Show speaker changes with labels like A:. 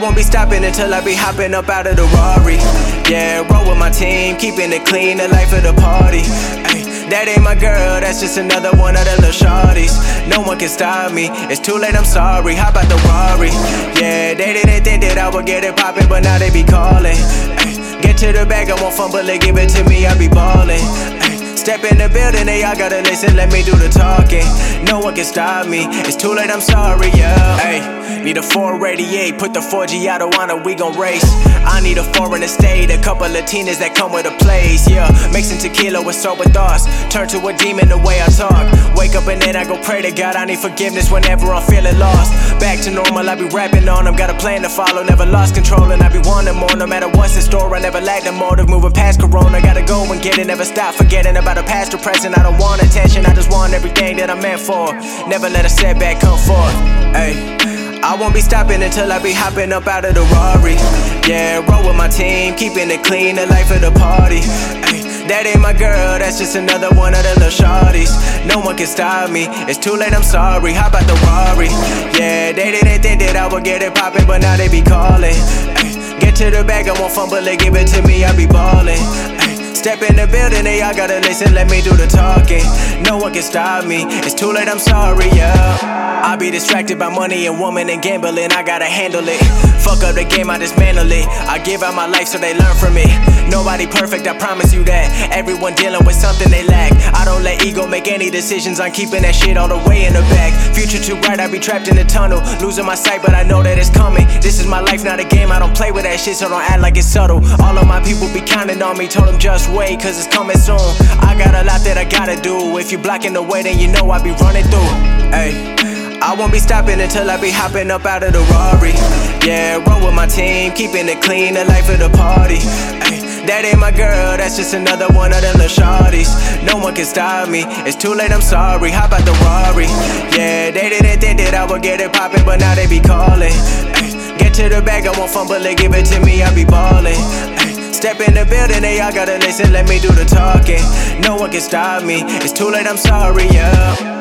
A: won't be stopping until I be hopping up out of the Rari. Yeah, roll with my team, keeping it clean, the life of the party. Ay, that ain't my girl, that's just another one of the little shorties. No one can stop me, it's too late, I'm sorry. Hop out the Rari. Yeah, they didn't think that I would get it poppin', but now they be calling. Ay, get to the bag, I won't fumble it, give it to me, I be ballin'. Step in the building, they all gotta listen, let me do the talking. No one can stop me, it's too late, I'm sorry, yeah. Ay, need a 488, put the 4G out of wanna, we gon' race. I need a foreign estate, a couple Latinas that come with a place, yeah. Mixing tequila with sober thoughts, turn to a demon the way I talk. Wake up and then I go pray to God, I need forgiveness whenever I'm feeling lost. Back to normal, I be rapping on them, got a plan to follow, never lost control, and I be wanting more. No matter what's in store, I never lack the motive, moving past corona. Gotta go and get it, never stop forgetting about the past or present. I don't want attention, I just want everything that I'm meant for. Never let a setback come forth. Ay, I won't be stopping until I be hopping up out of the Rari. Yeah, roll with my team, keeping it clean, the life of the party. Ay, that ain't my girl, that's just another one of the little shorties. No one can stop me, it's too late, I'm sorry. Hop out the Rari. Yeah, they didn't think that I would get it poppin', but now they be calling. Ay, get to the bag, I won't fumble it, give it to me, I be ballin'. Step in the building, they all gotta listen, let me do the talking. No one can stop me, it's too late, I'm sorry, yeah. I be distracted by money and woman and gambling, I gotta handle it. Fuck up the game, I dismantle it. I give out my life so they learn from it. Nobody perfect, I promise you that. Everyone dealing with something they lack. I don't let ego make any decisions, I'm keeping that shit all the way in the back. Future too bright, I be trapped in the tunnel. Losing my sight, but I know that it's coming. This is my life, not a game, I don't play with that shit, so don't act like it's subtle. All of my people be counting on me, told them just wait, cause it's coming soon. I got a lot that I gotta do. If you blocking the way, then you know I be running through. Ay, I won't be stopping until I be hopping up out of the Rari. Yeah, roll with my team, keeping it clean, the life of the party. Ay, that ain't my girl, that's just another one of the little shorties. No one can stop me, it's too late, I'm sorry. Hop out the Rari. Yeah, they didn't think that I would get it poppin', but now they be calling. Ay, get to the bag, I won't fumble it, give it to me, I be ballin'. Step in the building, they all gotta listen, let me do the talking. No one can stop me, it's too late, I'm sorry, yeah.